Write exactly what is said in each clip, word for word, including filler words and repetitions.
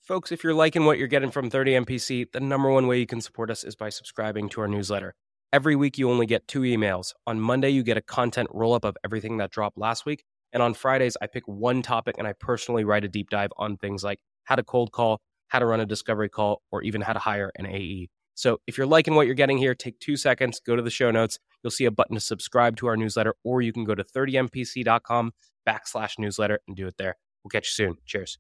Folks, if you're liking what you're getting from thirty M P C, the number one way you can support us is by subscribing to our newsletter. Every week, you only get two emails. On Monday, you get a content roll-up of everything that dropped last week. And on Fridays, I pick one topic and I personally write a deep dive on things like how to cold call, how to run a discovery call, or even how to hire an A E. So if you're liking what you're getting here, take two seconds, go to the show notes. You'll see a button to subscribe to our newsletter, or you can go to thirty M P C dot com backslash newsletter and do it there. We'll catch you soon. Cheers.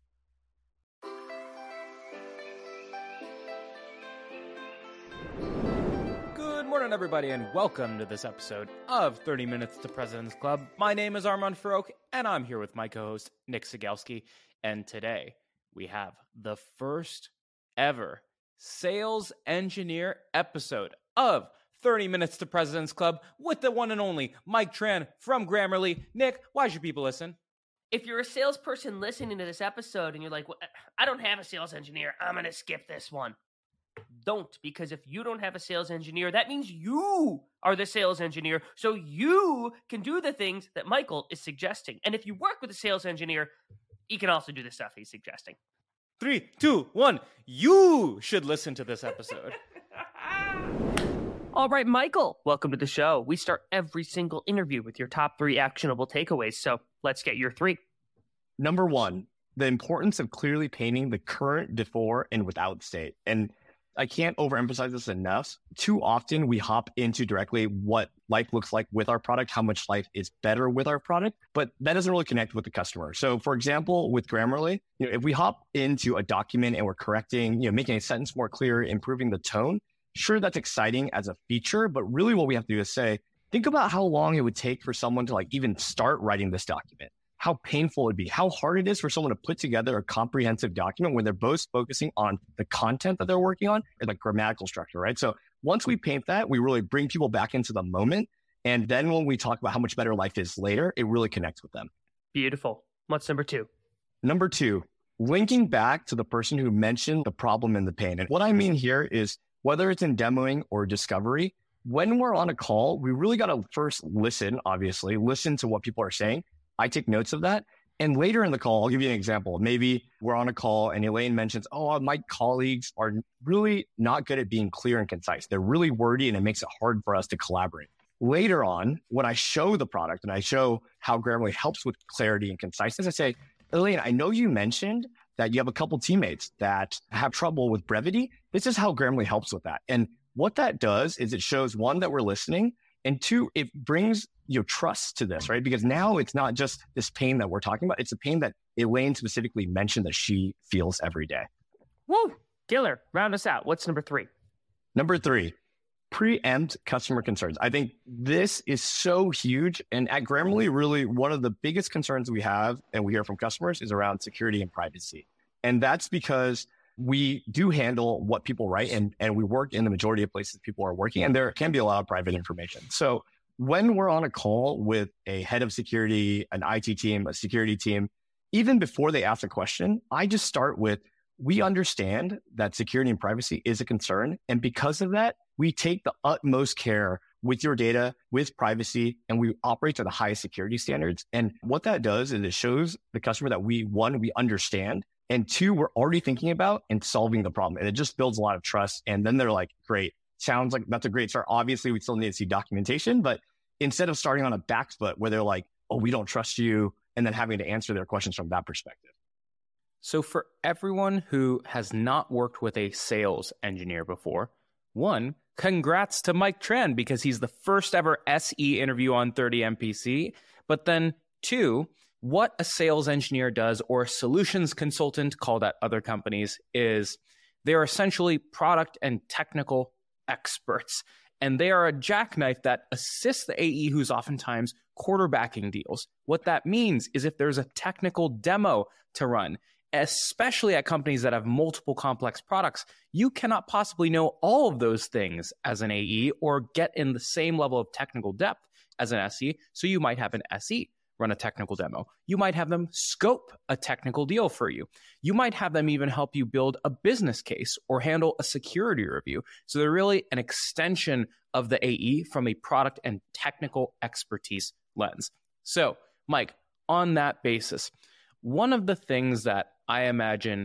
Good morning, everybody, and welcome to this episode of thirty minutes to President's Club. My name is Armand Farrokh, and I'm here with my co-host, Nick Cegelski. And today, we have the first ever sales engineer episode of thirty minutes to President's Club with the one and only Mike Tran from Grammarly. Nick, why should people listen? If you're a salesperson listening to this episode and you're like, well, I don't have a sales engineer, I'm going to skip this one. Don't, because if you don't have a sales engineer, that means you are the sales engineer, so you can do the things that Michael is suggesting. And if you work with a sales engineer, you can also do the stuff he's suggesting. Three, two, one. You should listen to this episode. All right, Michael, welcome to the show. We start every single interview with your top three actionable takeaways, so let's get your three. Number one, the importance of clearly painting the current, before, and without state. And I can't overemphasize this enough. Too often we hop into directly what life looks like with our product, how much life is better with our product, but that doesn't really connect with the customer. So for example, with Grammarly, you know, if we hop into a document and we're correcting, you know, making a sentence more clear, improving the tone, sure, that's exciting as a feature, but really what we have to do is say, think about how long it would take for someone to like even start writing this document. How painful it would be, how hard it is for someone to put together a comprehensive document when they're both focusing on the content that they're working on and like grammatical structure, right? So once we paint that, we really bring people back into the moment. And then when we talk about how much better life is later, it really connects with them. Beautiful. What's number two? Number two, linking back to the person who mentioned the problem and the pain. And what I mean here is whether it's in demoing or discovery, when we're on a call, we really got to first listen, obviously, listen to what people are saying. I take notes of that. And later in the call, I'll give you an example. Maybe we're on a call and Elaine mentions, oh, my colleagues are really not good at being clear and concise. They're really wordy and it makes it hard for us to collaborate. Later on, when I show the product and I show how Grammarly helps with clarity and conciseness, I say, Elaine, I know you mentioned that you have a couple teammates that have trouble with brevity. This is how Grammarly helps with that. And what that does is it shows, one, that we're listening, and two, it brings you know, trust to this, right? Because now it's not just this pain that we're talking about. It's a pain that Elaine specifically mentioned that she feels every day. Woo! Killer. Round us out. What's number three? Number three, preempt customer concerns. I think this is so huge. And at Grammarly, really one of the biggest concerns we have and we hear from customers is around security and privacy. And that's because we do handle what people write and, and we work in the majority of places people are working, and there can be a lot of private information. So when we're on a call with a head of security, an I T team, a security team, even before they ask a question, I just start with, we understand that security and privacy is a concern. And because of that, we take the utmost care with your data, with privacy, and we operate to the highest security standards. And what that does is it shows the customer that we, one, we understand, and two, we're already thinking about and solving the problem. And it just builds a lot of trust. And then they're like, great. Sounds like that's a great start. Obviously, we still need to see documentation, but instead of starting on a back foot where they're like, oh, we don't trust you, and then having to answer their questions from that perspective. So for everyone who has not worked with a sales engineer before, one, congrats to Mike Tran because he's the first ever S E interview on thirty M P C. But then two, what a sales engineer does, or a solutions consultant called at other companies, is they're essentially product and technical experts. And they are a jackknife that assists the A E who's oftentimes quarterbacking deals. What that means is if there's a technical demo to run, especially at companies that have multiple complex products, you cannot possibly know all of those things as an A E or get in the same level of technical depth as an S E. So you might have an S E run a technical demo. You might have them scope a technical deal for you. You might have them even help you build a business case or handle a security review. So they're really an extension of the A E from a product and technical expertise lens. So, Mike, on that basis, one of the things that I imagine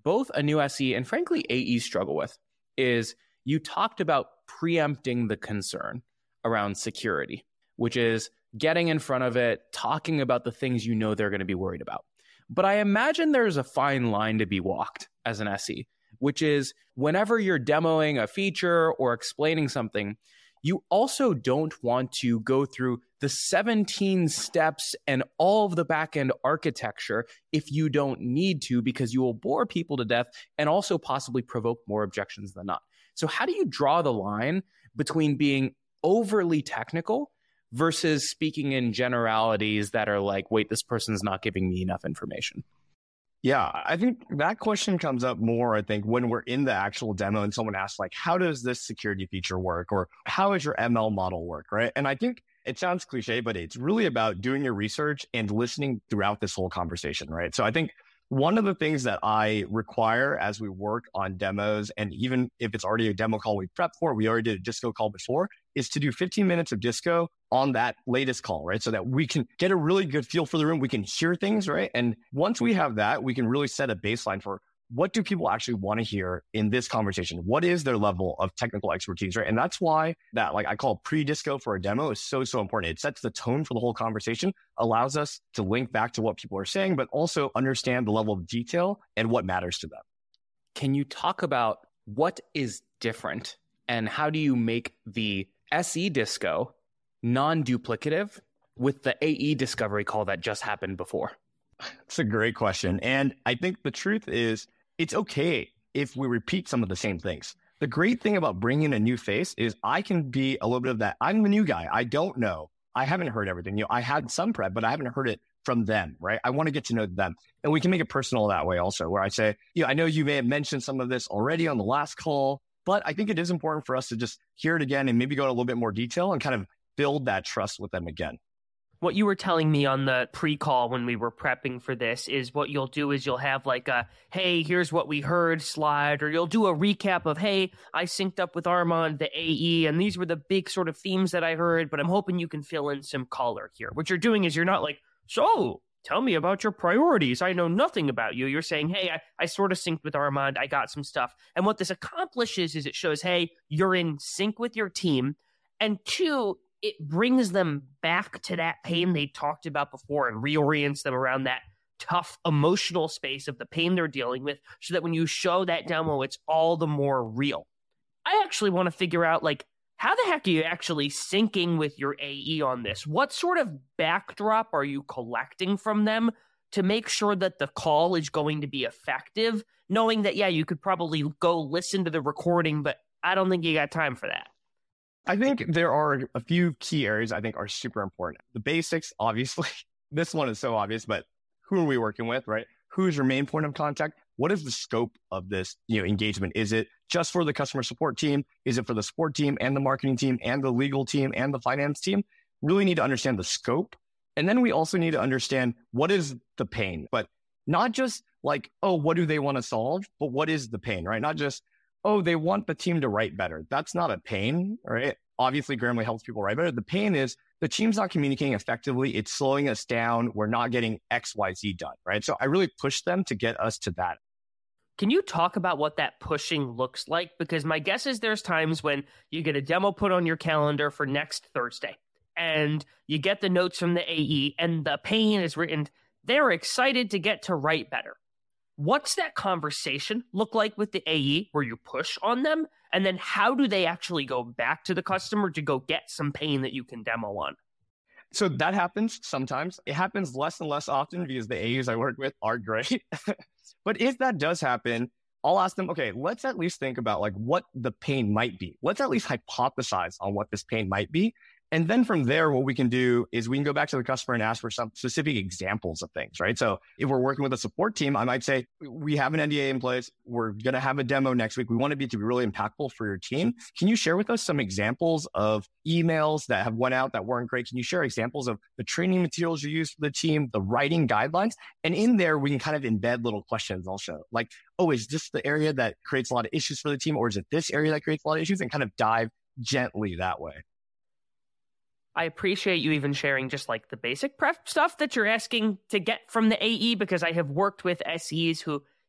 both a new S E and frankly A Es struggle with is you talked about preempting the concern around security, which is getting in front of it, talking about the things you know they're going to be worried about. But I imagine there's a fine line to be walked as an S E, which is whenever you're demoing a feature or explaining something, you also don't want to go through the seventeen steps and all of the backend architecture if you don't need to, because you will bore people to death and also possibly provoke more objections than not. So how do you draw the line between being overly technical versus speaking in generalities that are like, wait, this person's not giving me enough information? Yeah, I think that question comes up more, I think, when we're in the actual demo and someone asks, like, how does this security feature work? Or how does your M L model work, right? And I think it sounds cliche, but it's really about doing your research and listening throughout this whole conversation, right? So I think one of the things that I require as we work on demos, and even if it's already a demo call we prepped for, we already did a Disco call before, is to do fifteen minutes of Disco on that latest call, right? So that we can get a really good feel for the room. We can hear things, right? And once we have that, we can really set a baseline for what do people actually want to hear in this conversation? What is their level of technical expertise, right? And that's why that, like I call pre-disco for a demo, is so, so important. It sets the tone for the whole conversation, allows us to link back to what people are saying, but also understand the level of detail and what matters to them. Can you talk about what is different and how do you make the S E disco non-duplicative with the A E discovery call that just happened before? That's a great question. And I think the truth is, it's okay if we repeat some of the same things. The great thing about bringing a new face is I can be a little bit of that. I'm the new guy. I don't know. I haven't heard everything. You know, I had some prep, but I haven't heard it from them, right? I want to get to know them. And we can make it personal that way also, where I say, you know, I know you may have mentioned some of this already on the last call, but I think it is important for us to just hear it again and maybe go into a little bit more detail and kind of build that trust with them again. What you were telling me on the pre-call when we were prepping for this is what you'll do is you'll have like a, hey, here's what we heard slide, or you'll do a recap of, hey, I synced up with Armand, the A E, and these were the big sort of themes that I heard, but I'm hoping you can fill in some color here. What you're doing is you're not like, so tell me about your priorities. I know nothing about you. You're saying, hey, I, I sort of synced with Armand. I got some stuff. And what this accomplishes is it shows, hey, you're in sync with your team. And two, it brings them back to that pain they talked about before and reorients them around that tough emotional space of the pain they're dealing with, so that when you show that demo, it's all the more real. I actually want to figure out, like, how the heck are you actually syncing with your A E on this? What sort of backdrop are you collecting from them to make sure that the call is going to be effective, knowing that, yeah, you could probably go listen to the recording, but I don't think you got time for that? I think there are a few key areas I think are super important. The basics, obviously, this one is so obvious, but who are we working with, right? Who's your main point of contact? What is the scope of this, you know, engagement? Is it just for the customer support team? Is it for the support team and the marketing team and the legal team and the finance team? Really need to understand the scope. And then we also need to understand what is the pain, but not just like, oh, what do they want to solve? But what is the pain, right? Not just, oh, they want the team to write better. That's not a pain, right? Obviously, Grammarly helps people write better. The pain is the team's not communicating effectively. It's slowing us down. We're not getting X, Y, Z done, right? So I really push them to get us to that. Can you talk about what that pushing looks like? Because my guess is there's times when you get a demo put on your calendar for next Thursday, and you get the notes from the A E, and the pain is written. They're excited to get to write better. What's that conversation look like with the A E where you push on them? And then how do they actually go back to the customer to go get some pain that you can demo on? So that happens sometimes. It happens less and less often because the A Es I work with are great. But if that does happen, I'll ask them, okay, let's at least think about like what the pain might be. Let's at least hypothesize on what this pain might be. And then from there, what we can do is we can go back to the customer and ask for some specific examples of things, right? So if we're working with a support team, I might say, we have an N D A in place. We're going to have a demo next week. We want it to be, to be really impactful for your team. Can you share with us some examples of emails that have went out that weren't great? Can you share examples of the training materials you use for the team, the writing guidelines? And in there, we can kind of embed little questions also. Like, oh, is this the area that creates a lot of issues for the team? Or is it this area that creates a lot of issues? And kind of dive gently that way. I appreciate you even sharing just like the basic prep stuff that you're asking to get from the A E, because I have worked with S Es who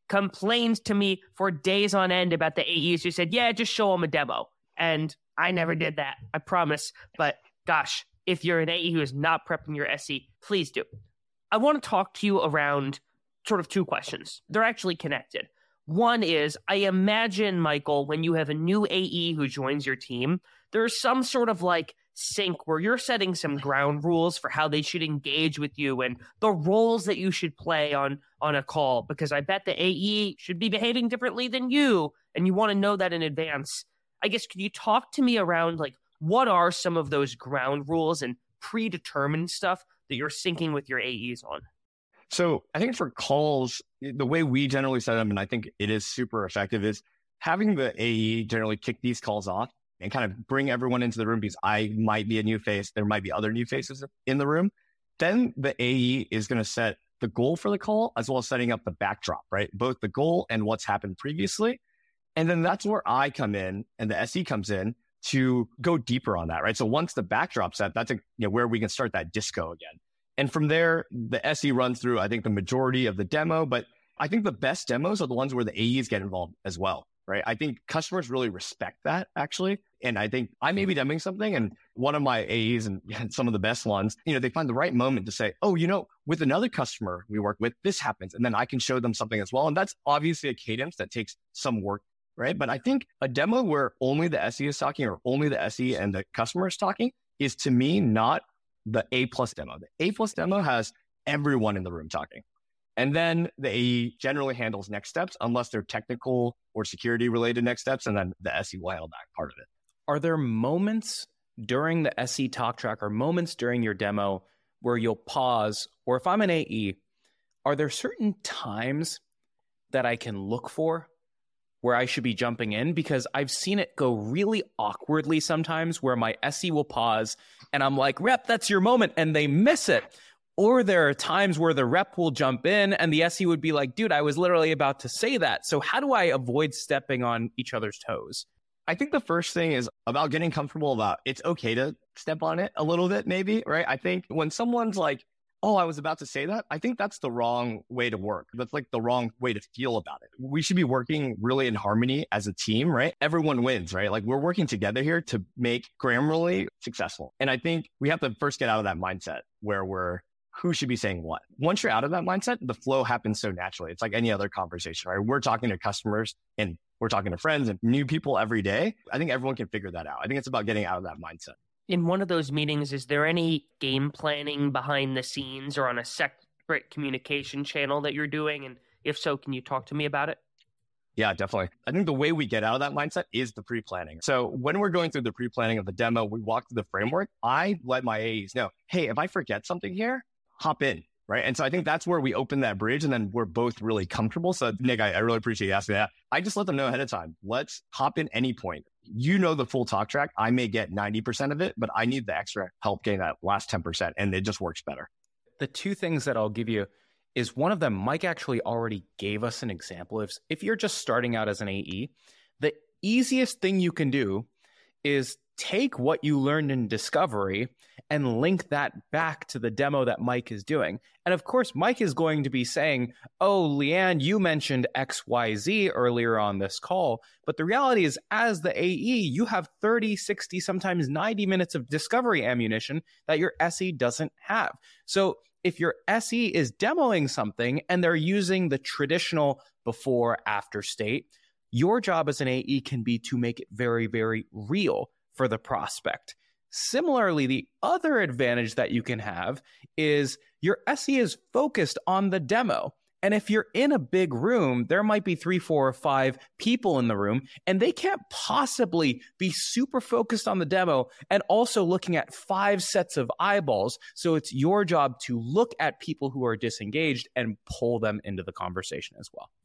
complained to me for days on end about the A Es who said, yeah, just show them a demo. And I never did that, I promise. But gosh, if you're an A E who is not prepping your S E, please do. I want to talk to you around sort of two questions. They're actually connected. One is, I imagine, Michael, when you have a new A E who joins your team, there's some sort of like sync where you're setting some ground rules for how they should engage with you and the roles that you should play on, on a call, because I bet the A E should be behaving differently than you, and you want to know that in advance. I guess, could you talk to me around like what are some of those ground rules and predetermined stuff that you're syncing with your A Es on? So I think for calls, the way we generally set them, and I think it is super effective, is having the A E generally kick these calls off and kind of bring everyone into the room, because I might be a new face. There might be other new faces in the room. Then the A E is going to set the goal for the call, as well as setting up the backdrop, right? Both the goal and what's happened previously. And then that's where I come in and the S E comes in to go deeper on that, right? So once the backdrop's set, that's a, you know, where we can start that disco again. And from there, the S E runs through, I think, the majority of the demo, but I think the best demos are the ones where the A Es get involved as well, right? I think customers really respect that, actually. And I think I may be demoing something, and one of my A Es, and some of the best ones, you know, they find the right moment to say, oh, you know, with another customer we work with, this happens. And then I can show them something as well. And that's obviously a cadence that takes some work, right? But I think a demo where only the S E is talking, or only the S E and the customer is talking, is, to me, not the A plus demo. The A plus demo has everyone in the room talking. And then the A E generally handles next steps, unless they're technical or security related next steps. And then the S E will handle that part of it. Are there moments during the S E talk track or moments during your demo where you'll pause? Or if I'm an A E, are there certain times that I can look for where I should be jumping in? Because I've seen it go really awkwardly sometimes where my S E will pause and I'm like, rep, that's your moment, and they miss it. Or there are times where the rep will jump in and the S E would be like, dude, I was literally about to say that. So how do I avoid stepping on each other's toes? I think the first thing is about getting comfortable about it's okay to step on it a little bit, maybe, right? I think when someone's like, oh, I was about to say that, I think that's the wrong way to work. That's like the wrong way to feel about it. We should be working really in harmony as a team, right? Everyone wins, right? Like we're working together here to make Grammarly successful. And I think we have to first get out of that mindset where we're, who should be saying what? Once you're out of that mindset, the flow happens so naturally. It's like any other conversation, right? We're talking to customers and we're talking to friends and new people every day. I think everyone can figure that out. I think it's about getting out of that mindset. In one of those meetings, is there any game planning behind the scenes or on a separate communication channel that you're doing? And if so, can you talk to me about it? Yeah, definitely. I think the way we get out of that mindset is the pre-planning. So when we're going through the pre-planning of the demo, we walk through the framework. I let my A Es know, hey, if I forget something here, hop in, right? And so I think that's where we open that bridge, and then we're both really comfortable. So Nick, I, I really appreciate you asking that. I just let them know ahead of time. Let's hop in any point. You know the full talk track. I may get ninety percent of it, but I need the extra help getting that last ten percent, and it just works better. The two things that I'll give you is one of them, Mike actually already gave us an example. If, if you're just starting out as an A E, the easiest thing you can do is take what you learned in discovery and link that back to the demo that Mike is doing. And of course, Mike is going to be saying, oh, Leanne, you mentioned X Y Z earlier on this call. But the reality is, as the A E, you have thirty, sixty, sometimes ninety minutes of discovery ammunition that your S E doesn't have. So if your S E is demoing something and they're using the traditional before after state, your job as an A E can be to make it very, very real for the prospect. Similarly, the other advantage that you can have is your S E is focused on the demo. And if you're in a big room, there might be three, four, or five people in the room, and they can't possibly be super focused on the demo and also looking at five sets of eyeballs. So it's your job to look at people who are disengaged and pull them into the conversation as well.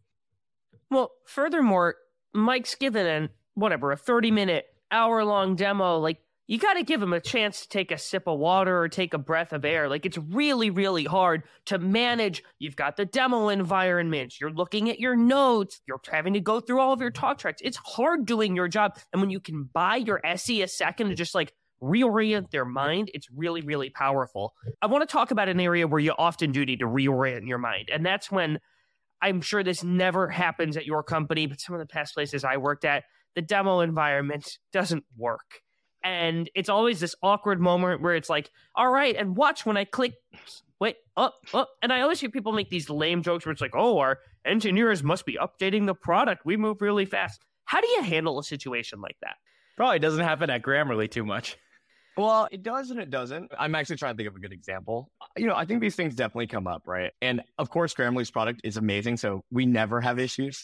Well, furthermore, Mike's given an, whatever, a thirty minute, hour long demo. Like, you got to give him a chance to take a sip of water or take a breath of air. Like, it's really, really hard to manage. You've got the demo environment. You're looking at your notes. You're having to go through all of your talk tracks. It's hard doing your job. And when you can buy your S E a second to just like reorient their mind, it's really, really powerful. I want to talk about an area where you often do need to reorient your mind. And that's when I'm sure this never happens at your company, but some of the past places I worked at, the demo environment doesn't work. And it's always this awkward moment where it's like, all right, and watch when I click, wait, up, oh, up. Oh. And I always hear people make these lame jokes where it's like, oh, our engineers must be updating the product. We move really fast. How do you handle a situation like that? Probably doesn't happen at Grammarly too much. Well, it does and it doesn't. I'm actually trying to think of a good example. You know, I think these things definitely come up, right? And of course, Grammarly's product is amazing, so we never have issues.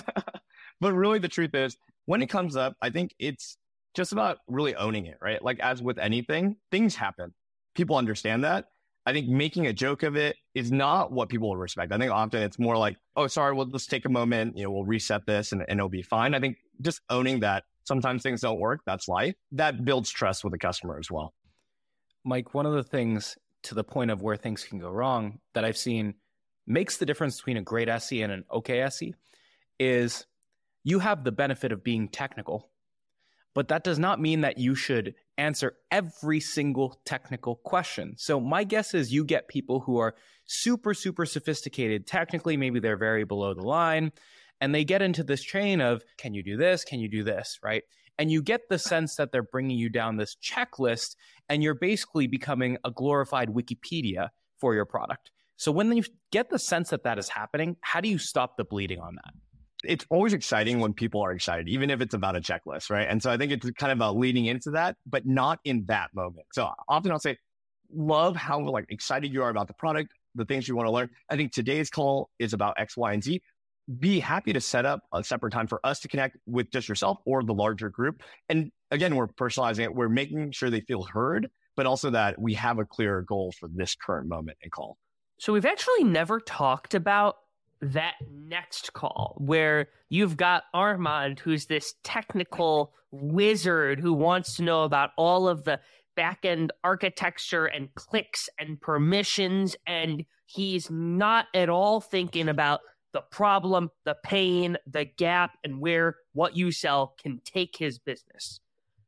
But really, the truth is, when it comes up, I think it's just about really owning it, right? Like as with anything, things happen. People understand that. I think making a joke of it is not what people will respect. I think often it's more like, oh, sorry, we'll just take a moment, you know, we'll reset this and, and it'll be fine. I think just owning that sometimes things don't work. That's life. That builds trust with the customer as well. Mike, one of the things to the point of where things can go wrong that I've seen makes the difference between a great S E and an okay S E is you have the benefit of being technical, but that does not mean that you should answer every single technical question. So my guess is you get people who are super, super sophisticated. Technically, maybe they're very below the line. And they get into this chain of, can you do this? Can you do this? Right? And you get the sense that they're bringing you down this checklist and you're basically becoming a glorified Wikipedia for your product. So when you get the sense that that is happening, how do you stop the bleeding on that? It's always exciting when people are excited, even if it's about a checklist, right? And so I think it's kind of about leading into that, but not in that moment. So often I'll say, love how like excited you are about the product, the things you want to learn. I think today's call is about X, Y, and Z. Be happy to set up a separate time for us to connect with just yourself or the larger group. And again, we're personalizing it. We're making sure they feel heard, but also that we have a clearer goal for this current moment and call. So we've actually never talked about that next call where you've got Armand, who's this technical wizard who wants to know about all of the back-end architecture and clicks and permissions, and he's not at all thinking about the problem, the pain, the gap, and where what you sell can take his business.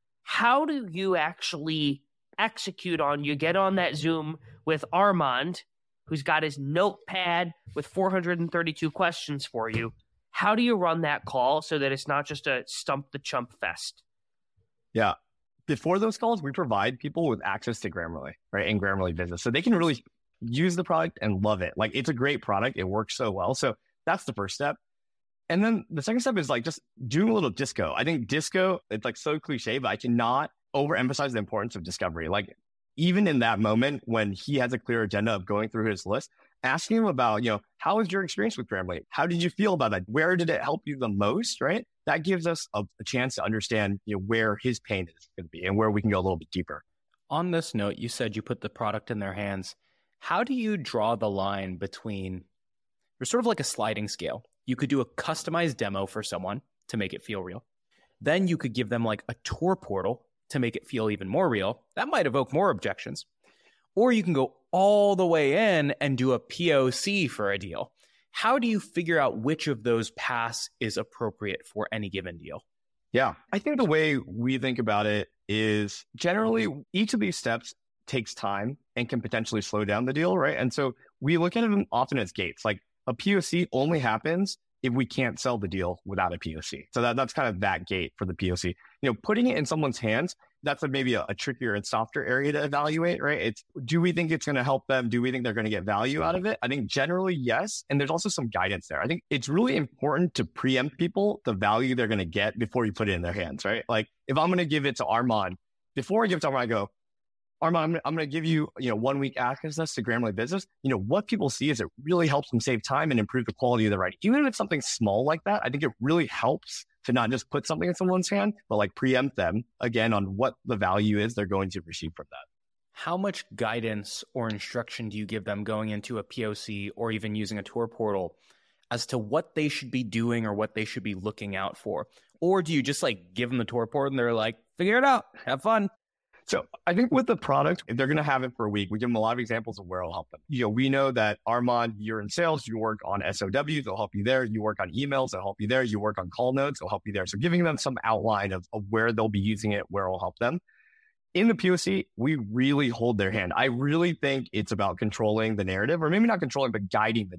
How do you actually execute on, you get on that Zoom with Armand, who's got his notepad with four hundred thirty-two questions for you. How do you run that call so that it's not just a stump the chump fest? Yeah. Before those calls, we provide people with access to Grammarly, right? And Grammarly Business. So they can really use the product and love it. Like it's a great product. It works so well. So that's the first step. And then the second step is like just doing a little disco. I think disco, it's like so cliche, but I cannot overemphasize the importance of discovery. Like even in that moment when he has a clear agenda of going through his list, asking him about, you know, how was your experience with Grammarly? How did you feel about that? Where did it help you the most, right? That gives us a, a chance to understand, you know, where his pain is going to be and where we can go a little bit deeper. On this note, you said you put the product in their hands. How do you draw the line between, you're sort of like a sliding scale. You could do a customized demo for someone to make it feel real. Then you could give them like a tour portal to make it feel even more real. That might evoke more objections. Or you can go all the way in and do a P O C for a deal. How do you figure out which of those paths is appropriate for any given deal? Yeah, I think the way we think about it is generally each of these steps takes time and can potentially slow down the deal, right? And so we look at them often as gates. Like a P O C only happens if we can't sell the deal without a P O C. So that, that's kind of that gate for the P O C. You know, putting it in someone's hands, that's a, maybe a, a trickier and softer area to evaluate, right? It's, do we think it's going to help them? Do we think they're going to get value out of it? I think generally, yes. And there's also some guidance there. I think it's really important to preempt people the value they're going to get before you put it in their hands, right? Like if I'm going to give it to Armand, before I give it to Armand, I go, Armand, I'm, I'm going to give you, you know, one week access to Grammarly Business. You know, what people see is it really helps them save time and improve the quality of the writing. Even if it's something small like that, I think it really helps to not just put something in someone's hand, but like preempt them again on what the value is they're going to receive from that. How much guidance or instruction do you give them going into a P O C or even using a tour portal as to what they should be doing or what they should be looking out for? Or do you just like give them the tour portal and they're like, figure it out, have fun? So I think with the product, if they're going to have it for a week, we give them a lot of examples of where it'll help them. You know, we know that Armand, you're in sales, you work on S O Ws, it'll help you there. You work on emails, it'll help you there. You work on call notes, it'll help you there. So giving them some outline of, of where they'll be using it, where it'll help them. In the P O C, we really hold their hand. I really think it's about controlling the narrative, or maybe not controlling, but guiding the narrative.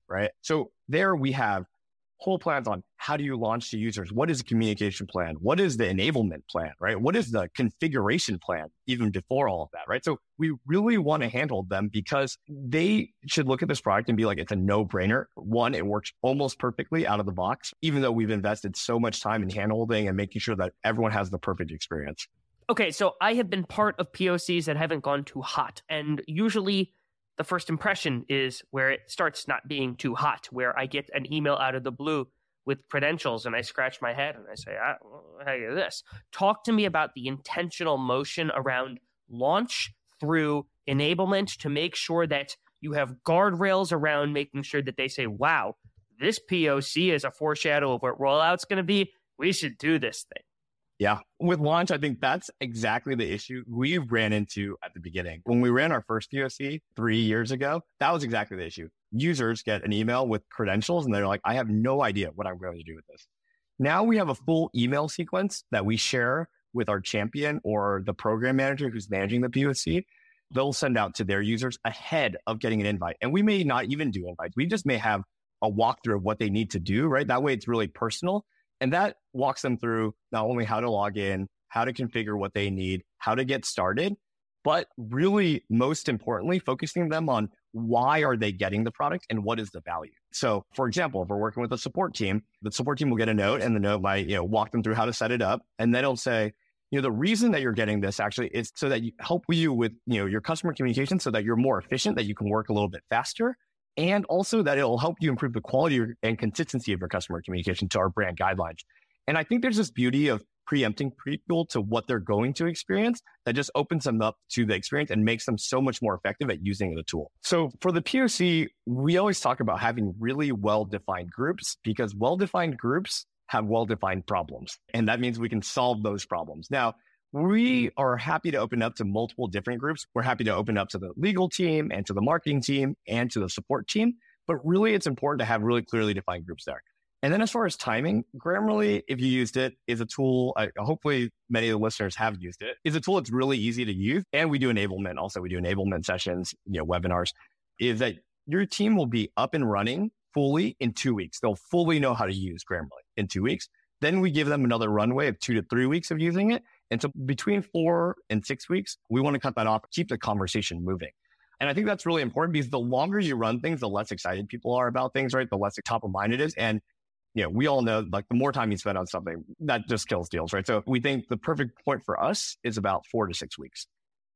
right? So there we have whole plans on how do you launch to users? What is the communication plan? What is the enablement plan, right? What is the configuration plan even before all of that, right? So we really want to handle them because they should look at this product and be like, it's a no-brainer. One, it works almost perfectly out of the box, even though we've invested so much time in handholding and making sure that everyone has the perfect experience. Okay, so I have been part of P O Cs that haven't gone too hot, and usually the first impression is where it starts not being too hot, where I get an email out of the blue with credentials and I scratch my head and I say, ah, how do this? Talk to me about the intentional motion around launch through enablement to make sure that you have guardrails around making sure that they say, wow, this P O C is a foreshadow of what rollout's going to be. We should do this thing. Yeah. With launch, I think that's exactly the issue we ran into at the beginning. When we ran our first P O C three years ago, that was exactly the issue. Users get an email with credentials and they're like, I have no idea what I'm going to do with this. Now we have a full email sequence that we share with our champion or the program manager who's managing the P O C. They'll send out to their users ahead of getting an invite. And we may not even do invites. We just may have a walkthrough of what they need to do, right? That way it's really personal. And that walks them through not only how to log in, how to configure what they need, how to get started, but really most importantly, focusing them on why are they getting the product and what is the value. So for example, if we're working with a support team, the support team will get a note and the note might, you know, walk them through how to set it up. And then it'll say, you know, the reason that you're getting this actually is so that you help you with, you know, your customer communication so that you're more efficient, that you can work a little bit faster. And also that it'll help you improve the quality and consistency of your customer communication to our brand guidelines. And I think there's this beauty of preempting people to what they're going to experience that just opens them up to the experience and makes them so much more effective at using the tool. So for the P O C, we always talk about having really well-defined groups because well-defined groups have well-defined problems. And that means we can solve those problems. Now, we are happy to open up to multiple different groups. We're happy to open up to the legal team and to the marketing team and to the support team. But really, it's important to have really clearly defined groups there. And then as far as timing, Grammarly, if you used it, is a tool, uh, hopefully many of the listeners have used it, is a tool that's really easy to use. And we do enablement. Also, we do enablement sessions, you know, webinars, is that your team will be up and running fully in two weeks. They'll fully know how to use Grammarly in two weeks. Then we give them another runway of two to three weeks of using it. And so between four and six weeks, we want to cut that off, keep the conversation moving. And I think that's really important because the longer you run things, the less excited people are about things, right? The less top of mind it is. And, you know, we all know like the more time you spend on something, that just kills deals, right? So we think the perfect point for us is about four to six weeks.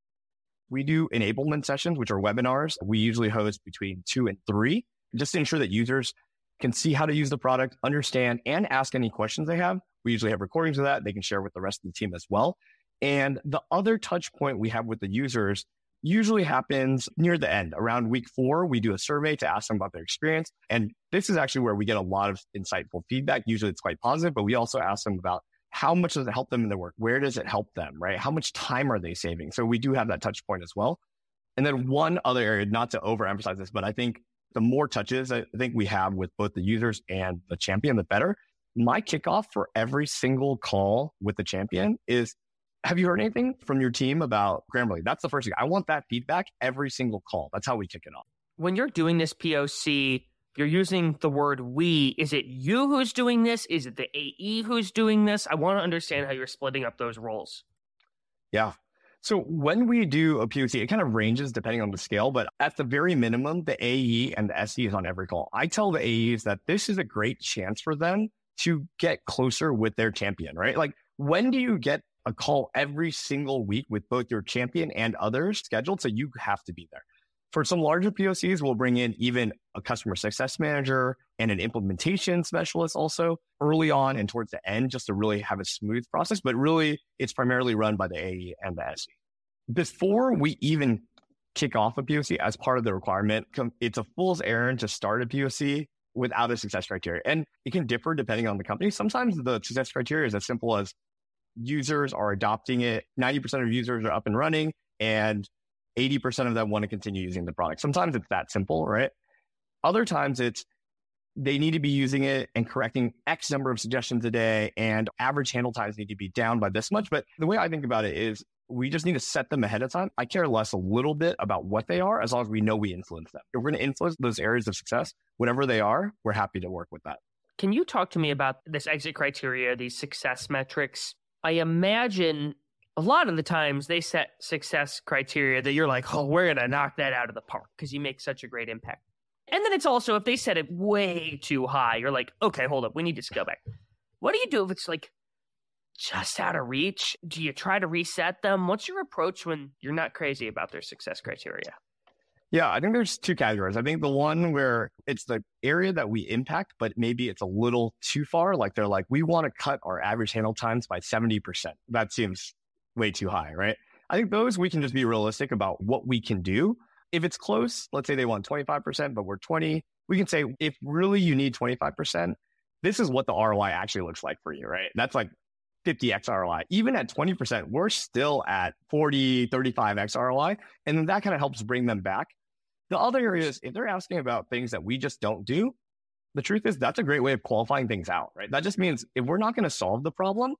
We do enablement sessions, which are webinars. We usually host between two and three, just to ensure that users can see how to use the product, understand, and ask any questions they have. We usually have recordings of that. They can share with the rest of the team as well. And the other touch point we have with the users usually happens near the end. Around week four, we do a survey to ask them about their experience. And this is actually where we get a lot of insightful feedback. Usually it's quite positive, but we also ask them about how much does it help them in their work? Where does it help them, right? How much time are they saving? So we do have that touch point as well. And then one other area, not to overemphasize this, but I think the more touches I think we have with both the users and the champion, the better. My kickoff for every single call with the champion is, have you heard anything from your team about Grammarly? That's the first thing. I want that feedback every single call. That's how we kick it off. When you're doing this P O C, you're using the word we. Is it you who's doing this? Is it the A E who's doing this? I want to understand how you're splitting up those roles. Yeah. So when we do a P O C, it kind of ranges depending on the scale, but at the very minimum, the A E and the S E is on every call. I tell the A Es that this is a great chance for them to get closer with their champion, right? Like, when do you get a call every single week with both your champion and others scheduled? So you have to be there. For some larger P O Cs, we'll bring in even a customer success manager and an implementation specialist also early on and towards the end, just to really have a smooth process. But really, it's primarily run by the A E and the S E. Before we even kick off a P O C as part of the requirement, it's a fool's errand to start a P O C without a success criteria. And it can differ depending on the company. Sometimes the success criteria is as simple as users are adopting it, ninety percent of users are up and running, and eighty percent of them want to continue using the product. Sometimes it's that simple, right? Other times it's they need to be using it and correcting X number of suggestions a day, and average handle times need to be down by this much. But the way I think about it is we just need to set them ahead of time. I care less a little bit about what they are as long as we know we influence them. If we're going to influence those areas of success, whatever they are, we're happy to work with that. Can you talk to me about this exit criteria, these success metrics? I imagine a lot of the times they set success criteria that you're like, oh, we're going to knock that out of the park because you make such a great impact. And then it's also, if they set it way too high, you're like, okay, hold up, we need to scale back. What do you do if it's like just out of reach? Do you try to reset them? What's your approach when you're not crazy about their success criteria? Yeah, I think there's two categories. I think the one where it's the area that we impact, but maybe it's a little too far. Like they're like, we want to cut our average handle times by seventy percent. That seems way too high, right? I think those we can just be realistic about what we can do. If it's close, let's say they want twenty-five percent, but we're twenty, we can say, if really you need twenty-five percent, this is what the R O I actually looks like for you, right? That's like fifty x R O I. Even at twenty percent, we're still at forty, thirty-five x R O I. And then that kind of helps bring them back. The other areas, if they're asking about things that we just don't do, the truth is that's a great way of qualifying things out, right? That just means if we're not going to solve the problem,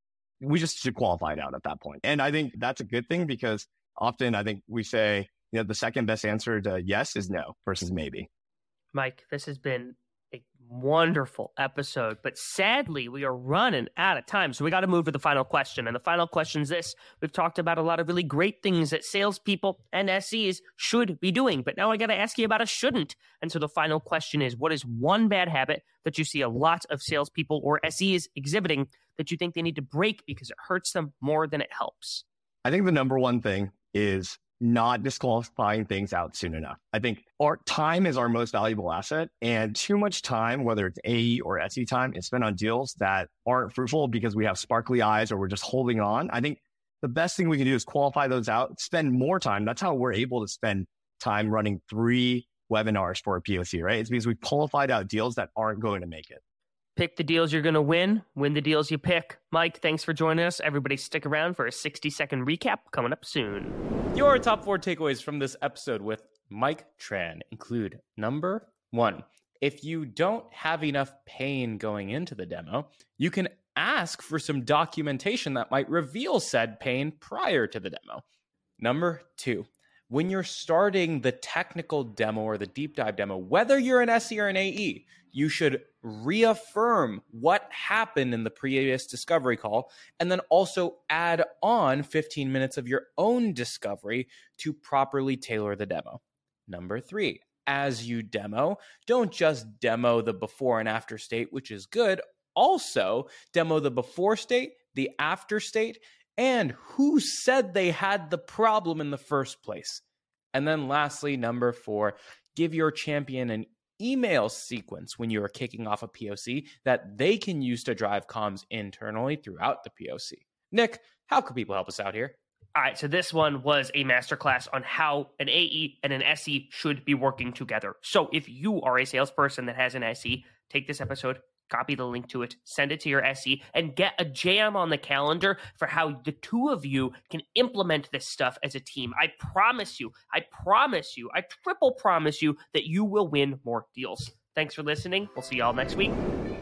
we just should qualify it out at that point. And I think that's a good thing because often I think we say, you know, the second best answer to yes is no versus maybe. Mike, this has been a wonderful episode, but sadly we are running out of time. So we got to move to the final question. And the final question is this. We've talked about a lot of really great things that salespeople and S Es should be doing, but now I got to ask you about a shouldn't. And so the final question is, what is one bad habit that you see a lot of salespeople or S Es exhibiting that you think they need to break because it hurts them more than it helps? I think the number one thing is not disqualifying things out soon enough. I think our time is our most valuable asset, and too much time, whether it's A E or S E time, is spent on deals that aren't fruitful because we have sparkly eyes or we're just holding on. I think the best thing we can do is qualify those out, spend more time. That's how we're able to spend time running three webinars for a P O C, right? It's because we qualified out deals that aren't going to make it. Pick the deals you're going to win, win the deals you pick. Mike, thanks for joining us. Everybody stick around for a sixty second recap coming up soon. Your top four takeaways from this episode with Mike Tran include number one, if you don't have enough pain going into the demo, you can ask for some documentation that might reveal said pain prior to the demo. Number two, when you're starting the technical demo or the deep dive demo, whether you're an S E or an A E, you should reaffirm what happened in the previous discovery call, and then also add on fifteen minutes of your own discovery to properly tailor the demo. Number three, as you demo, don't just demo the before and after state, which is good. Also, demo the before state, the after state, and who said they had the problem in the first place. And then lastly, number four, give your champion an email sequence when you are kicking off a P O C that they can use to drive comms internally throughout the P O C. Nick, how can people help us out here? All right, so this one was a masterclass on how an A E and an S E should be working together. So if you are a salesperson that has an S E, take this episode, copy the link to it, send it to your S E, and get a jam on the calendar for how the two of you can implement this stuff as a team. I promise you, I promise you, I triple promise you that you will win more deals. Thanks for listening. We'll see y'all next week.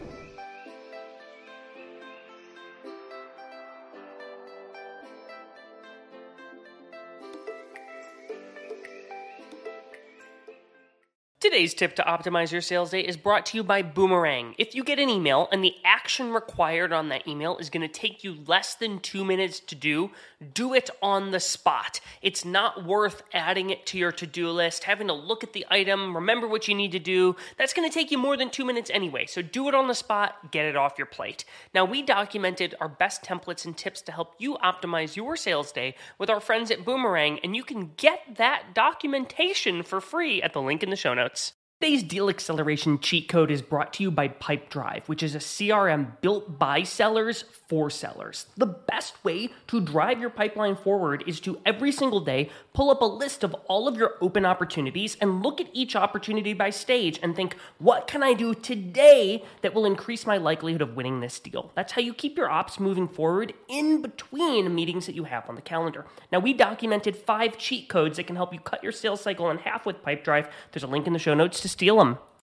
Today's tip to optimize your sales day is brought to you by Boomerang. If you get an email and the action required on that email is going to take you less than two minutes to do, do it on the spot. It's not worth adding it to your to-do list, having to look at the item, remember what you need to do. That's going to take you more than two minutes anyway, so do it on the spot, get it off your plate. Now, we documented our best templates and tips to help you optimize your sales day with our friends at Boomerang, and you can get that documentation for free at the link in the show notes. Today's deal acceleration cheat code is brought to you by Pipedrive, which is a C R M built by sellers for sellers. The best way to drive your pipeline forward is to every single day pull up a list of all of your open opportunities and look at each opportunity by stage and think, what can I do today that will increase my likelihood of winning this deal? That's how you keep your ops moving forward in between meetings that you have on the calendar. Now, we documented five cheat codes that can help you cut your sales cycle in half with Pipedrive. There's a link in the show notes to steal them.